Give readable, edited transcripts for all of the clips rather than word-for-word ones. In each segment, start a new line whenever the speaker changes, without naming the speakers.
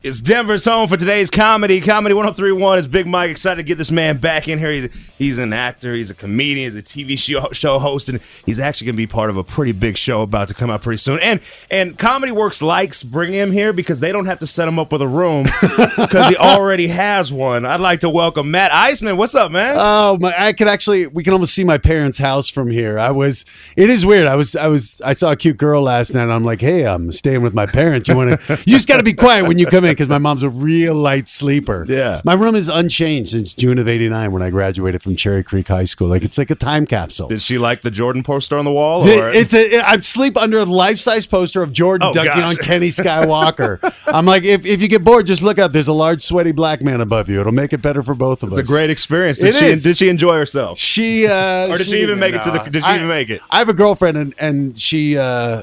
It's Denver's home for today's comedy. Comedy 103.1 is Big Mike. Excited to get this man back in here. He's an actor. He's a comedian. He's a TV show host. And he's actually going to be part of a pretty big show about to come out pretty soon. And Comedy Works likes bringing him here because they don't have to set him up with a room because he already has one. I'd like to welcome Matt Iseman. What's up, man?
Oh, we can almost see my parents' house from here. It is weird. I saw a cute girl last night and I'm like, hey, I'm staying with my parents. You just got to be quiet when you come in because my mom's a real light sleeper.
Yeah.
My room is unchanged since June of 89 when I graduated from Cherry Creek High School. It's like a time capsule.
Did she like the Jordan poster on the wall?
I sleep under a life-size poster of Jordan dunking on Kenny Skywalker. I'm like, if you get bored, just look out. There's a large, sweaty black man above you. It'll make it better for both of us.
It's a great experience. Did she enjoy herself?
Or
did she even make it to the? Did she even make it?
I have a girlfriend, and she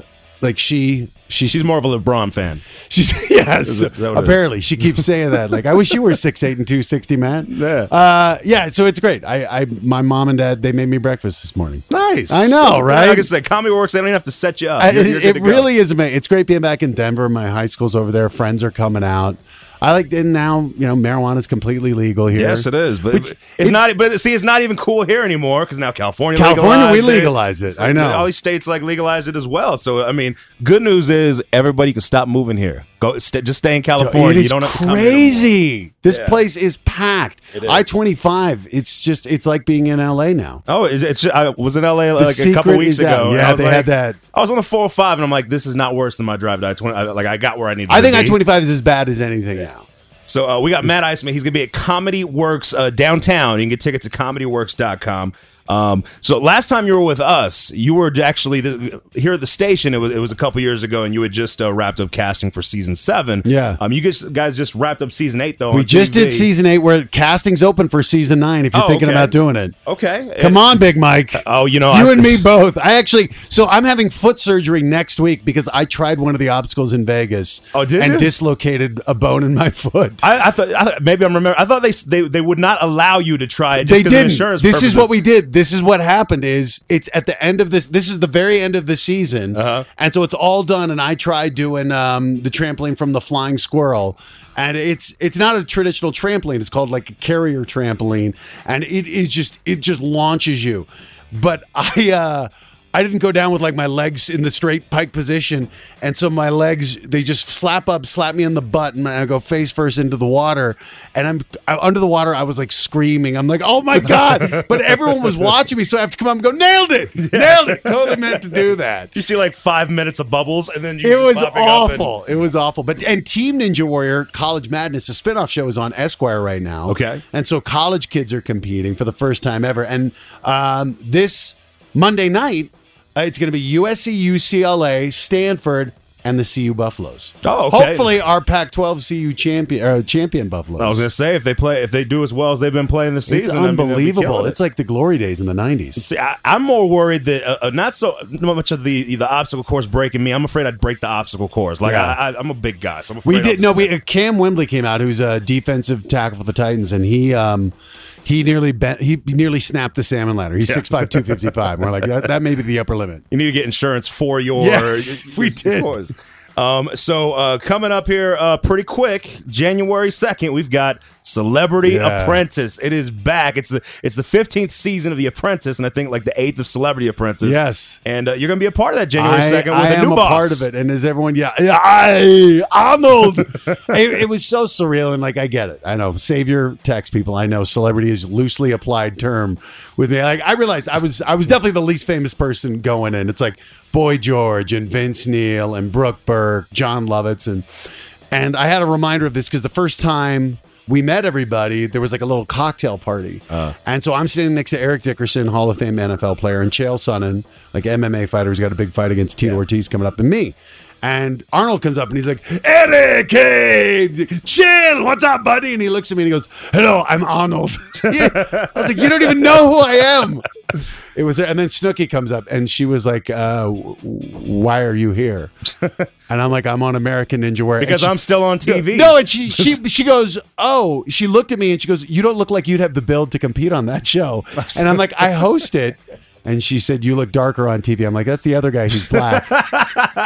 She's more of a LeBron fan.
Yes, apparently she keeps saying that. Like, I wish you were 6'8" and 260, man.
Yeah,
So it's great. My mom and dad, they made me breakfast this morning.
Nice.
I know, right?
Like I said, Comedy Works. They don't even have to set you up.
It really is amazing. It's great being back in Denver. My high school's over there. Friends are coming out. And now, marijuana is completely legal here.
Yes, it is, but it's not. But see, it's not even cool here anymore because now California
we legalize it. I know
all these states legalize it as well. So I mean, good news is everybody can stop moving here. Just stay in California.
It is
you don't have to come
crazy. This place is packed.
It is.
I-25. It's like being in LA now.
Oh, I was in LA like a couple weeks ago.
Yeah, they had that.
I was on the 405, and I'm like, this is not worse than my drive to I-20. Like I got where I needed.
I think I-25 is as bad as anything now.
So we got Matt Iseman. He's going to be at Comedy Works downtown. You can get tickets at comedyworks.com. So last time you were with us, you were actually here at the station. It was a couple years ago, and you had just wrapped up casting for season 7.
Yeah.
You guys just wrapped up season 8 though.
We just did season 8, where casting's open for season 9. If you're thinking about doing it,
okay.
Come on, Big Mike.
You
and me both. So I'm having foot surgery next week because I tried one of the obstacles in Vegas.
Oh, did
and
you?
dislocated a bone in my foot.
I thought maybe I'm remembering. I thought they would not allow you to try it.
They didn't.
Insurance
this
purposes.
is what we did. This is what happened. It's at the end of this. This is the very end of the season, and so it's all done. And I tried doing the trampoline from the Flying Squirrel, and it's not a traditional trampoline. It's called like a carrier trampoline, and it just launches you. But I didn't go down with like my legs in the straight pike position, and so my legs, they just slap me in the butt, and I go face first into the water, and I'm under the water. I was like screaming. I'm like, oh my God. But everyone was watching me, so I have to come up and go, nailed it. Totally meant to do that.
You see like 5 minutes of bubbles, and then
it was awful. It was awful. And Team Ninja Warrior College Madness, a spinoff show, is on Esquire right now.
Okay.
And so college kids are competing for the first time ever. And this Monday night, it's going to be USC, UCLA, Stanford, and the CU Buffaloes.
Oh, okay.
Hopefully, our Pac-12 CU champion Buffaloes.
I was going to say, if they do as well as they've been playing this season,
it's unbelievable. It's like the glory days in the 90s.
See, I'm more worried that not much of the obstacle course breaking me. I'm afraid I'd break the obstacle course. Like I'm a big guy, so I'm afraid.
Cam Wembley came out, who's a defensive tackle for the Titans, and he nearly snapped the salmon ladder. He's 6'5", 255. We're like, that may be the upper limit.
You need to get insurance for your.
Yes, we did.
Yours. So coming up here pretty quick, January 2nd, we've got Celebrity Apprentice. It is back. It's the 15th season of The Apprentice, and I think like the 8th of Celebrity Apprentice.
Yes.
And you're going to be a part of that January 2nd with
a new boss. I am a part of it. And is everyone, Arnold. It was so surreal, and like, I get it. I know. Save your text, people. I know celebrity is a loosely applied term with me. Like, I realized I was definitely the least famous person going in. It's like Boy George and Vince Neil and Brooke Burke, John Lovitz, and I had a reminder of this because the first time we met everybody, there was like a little cocktail party. And so I'm standing next to Eric Dickerson, Hall of Fame NFL player, and Chael Sonnen, like MMA fighter who's got a big fight against Tito Ortiz coming up, and me. And Arnold comes up and he's like, Eric, hey, Chael, what's up, buddy? And he looks at me and he goes, hello, I'm Arnold. I was like, you don't even know who I am. It was, and then Snooki comes up and she was like, why are you here? And I'm like, I'm on American Ninja Warrior.
Because I'm still on TV.
No, and she goes, oh, she looked at me and she goes, you don't look like you'd have the build to compete on that show. And I'm like, I host it. And she said, you look darker on TV. I'm like, that's the other guy who's black.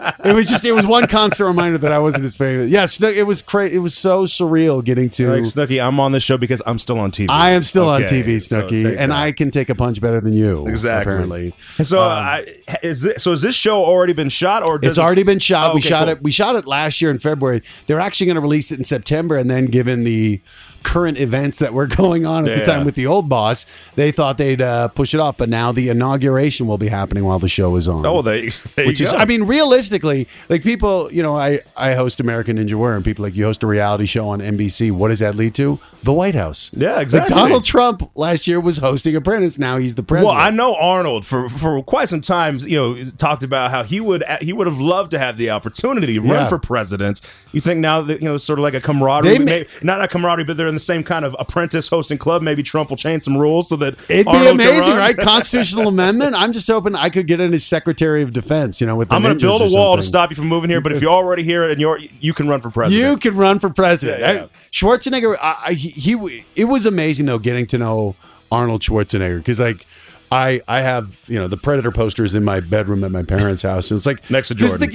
It was one constant reminder that I wasn't as famous. Yeah, it was crazy. It was so surreal getting to.
Like, Snooki, I'm on this show because I'm still on TV.
I am still on
Okay,
TV,
so
Snooki,
take
and
that.
I can take a punch better than you.
Exactly.
Apparently.
And so, has this show already been shot, or
It's already been shot.
Oh,
We
okay,
shot
cool.
it. We shot it last year in February. They're actually going to release it in September, and then given the current events that were going on at the time with the old boss, they thought they'd push it off. But now the inauguration will be happening while the show is on.
Oh, there you
Which is,
go.
I mean, realistically, like people, I host American Ninja Warrior, and people like, you host a reality show on NBC. What does that lead to? The White House.
Yeah, exactly.
Like Donald Trump last year was hosting Apprentice. Now he's the president.
Well, I know Arnold for quite some time, talked about how he would have loved to have the opportunity to run
Yeah.
for president. You think now that sort of like a camaraderie, not a camaraderie, but they're in the same kind of Apprentice hosting club. Maybe Trump will change some rules so that
It'd be
Arnold can
amazing,
run.
right? Constitutional amendment. I'm just hoping I could get in as Secretary of Defense. With the
I'm going to
ninjas
build a
or
wall to
something.
stop you from moving here, but if you're already here and you can run for president.
You can run for president.
Yeah.
Schwarzenegger. It was amazing though getting to know Arnold Schwarzenegger because I have the Predator posters in my bedroom at my parents' house, and it's like
Next to
this
Jordan.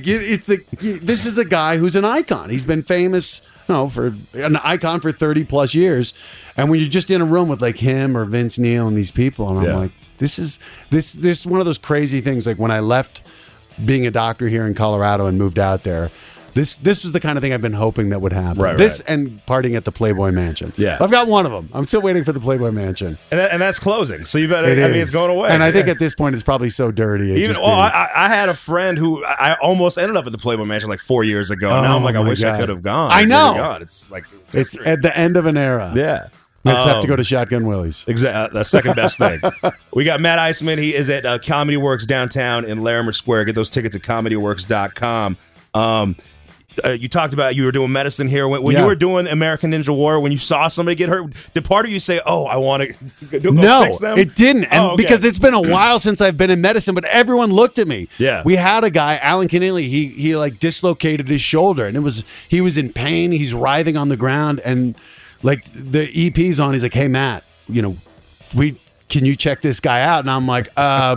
this is a guy who's an icon. He's been famous, for an icon for 30 plus years, and when you're just in a room with like him or Vince Neil and these people, and I'm
Yeah.
like, this is one of those crazy things. Like when I left being a doctor here in Colorado and moved out there. This was the kind of thing I've been hoping that would happen.
Right,
this
right.
and partying at the Playboy Mansion.
Yeah.
I've got one of them. I'm still waiting for the Playboy Mansion.
and that's closing. So you better.
It
It's
is.
going away.
And I think at this point it's probably so dirty.
I had a friend who I almost ended up at the Playboy Mansion like 4 years ago. Now I'm like, I
my
wish I
God.
could have gone.
I
It's
know.
really gone. It's like
it's
history.
at the end of an era.
Yeah.
I just have to go to Shotgun Willie's.
Exactly. The second best thing. We got Matt Iceman. He is at Comedy Works downtown in Larimer Square. Get those tickets at comedyworks.com. You talked about you were doing medicine here. When you were doing American Ninja Warrior, when you saw somebody get hurt, did part of you say, "Oh, I want to go
No,
fix them"?
it didn't. And
okay.
because it's been a while since I've been in medicine, but everyone looked at me.
Yeah.
We had a guy, Alan Keneally, he like dislocated his shoulder and he was in pain. He's writhing on the ground and like the EP's on. He's like, "Hey, Matt, can you check this guy out?" And I'm like,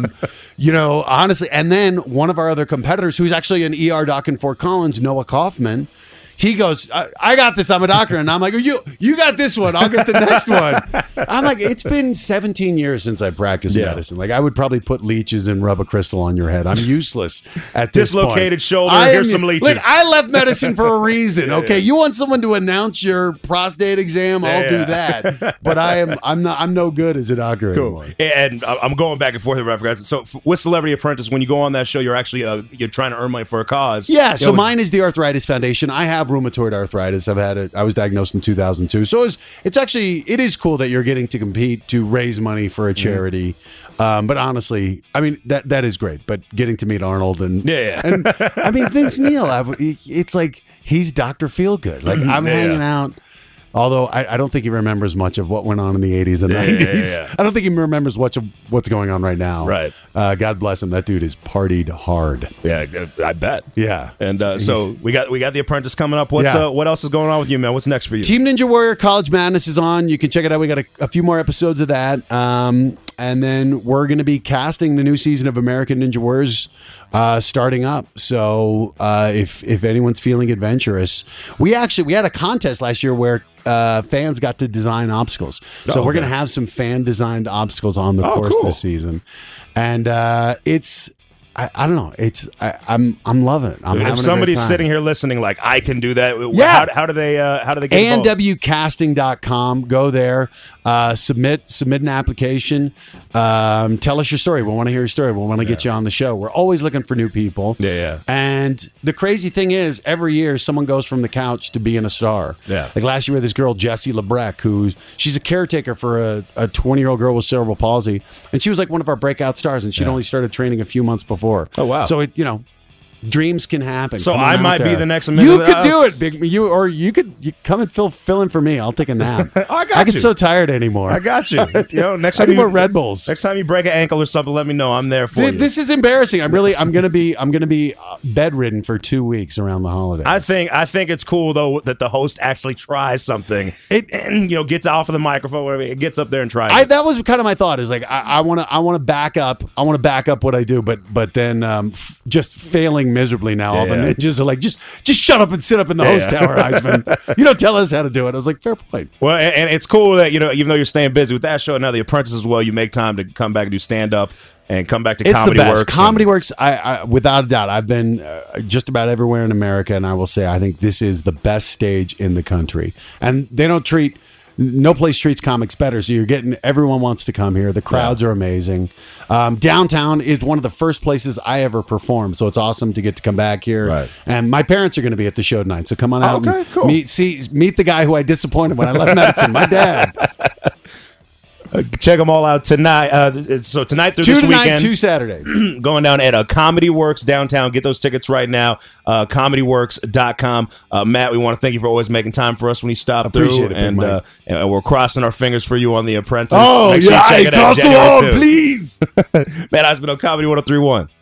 honestly. And then one of our other competitors, who's actually an ER doc in Fort Collins, Noah Kaufman, he goes, I got this. I'm a doctor. And I'm like, you got this one. I'll get the next one. I'm like, it's been 17 years since I practiced medicine. Like I would probably put leeches and rub a crystal on your head. I'm useless at this
Dislocated
point.
shoulder,
I
here's
am-
some leeches.
Look, I left medicine for a reason. Okay. You want someone to announce your prostate exam? I'll do that. But I'm no good as a doctor anymore.
And I'm going back and forth here, I forgot. So with Celebrity Apprentice, when you go on that show, you're actually you're trying to earn money for a cause.
Yeah, so mine is the Arthritis Foundation. I have rheumatoid arthritis. I was diagnosed in 2002. So it is cool that you're getting to compete to raise money for a charity. But honestly, I mean that is great. But getting to meet Arnold and and I mean Vince Neil, it's like he's Dr. Feelgood. Like I'm hanging out. Although I don't think he remembers much of what went on in the 80s and 90s.
yeah.
I don't think he remembers much of what's going on right now.
Right.
God bless him. That dude is partied hard.
Yeah, I bet.
Yeah.
And so we got the Apprentice coming up. What else is going on with you, man? What's next for you?
Team Ninja Warrior College Madness is on. You can check it out. We got a few more episodes of that. And then we're going to be casting the new season of American Ninja Warriors starting up. So if anyone's feeling adventurous, we had a contest last year where fans got to design obstacles. So we're going to have some fan designed obstacles on the course this season. And it's I don't know. I'm loving it. I'm having
if
a
somebody's
great time.
sitting here listening, like I can do that.
Yeah.
How do they get involved?
ANWcasting.com. Go there. Submit an application. Tell us your story. We want to hear your story. We want to get you on the show. We're always looking for new people.
Yeah.
And the crazy thing is, every year someone goes from the couch to being a star.
Yeah.
Like last year we had this girl, Jessie Lebrecq, she's a caretaker for a 20-year-old girl with cerebral palsy, and she was like one of our breakout stars, and she'd only started training a few months before.
Oh, wow.
So dreams can happen.
So
Come
I
on
might
out
be
there.
the next
You
Amanda
could do
House.
it, big. You could come and fill in for me. I'll take a nap.
I got
I get
you.
so tired anymore.
I got you. Next
I
time
need
you
more Red Bulls.
Next time you break an ankle or something, let me know. I'm there for you.
This is embarrassing. I'm gonna be bedridden for 2 weeks around the holidays.
I think it's cool though that the host actually tries something. And gets off of the microphone, whatever. It gets up there and tries.
That was kind of my thought. Is like I want to back up. I want to back up what I do, but then just failing miserably now. All the
Yeah.
ninjas are like, just shut up and sit up in the host tower, Heisman. You don't tell us how to do it. I was like, fair point.
Well, and it's cool that, even though you're staying busy with that show and now The Apprentice as well, you make time to come back and do stand-up and come back to
It's
Comedy
the best.
Works.
Comedy Works, I without a doubt, I've been just about everywhere in America, and I will say I think this is the best stage in the country. And they don't treat, no place treats comics better. So you're getting, everyone wants to come here. The crowds are amazing. Downtown is one of the first places I ever performed, so it's awesome to get to come back here.
Right.
And my parents are going to be at the show tonight, so come on out
Okay,
and
cool.
meet the guy who I disappointed when I left medicine, my dad.
Check them all out tonight. So tonight through this
Tonight,
weekend.
2 Saturday.
Going down at Comedy Works downtown. Get those tickets right now. ComedyWorks.com. Matt, we want to thank you for always making time for us when you stop
Appreciate
through.
it, Big Mike.
And we're crossing our fingers for you on The Apprentice.
Oh,
Make sure you
yeah,
check it out
cross the
January
wall,
2.
please.
Matt Eisman on Comedy 103.1.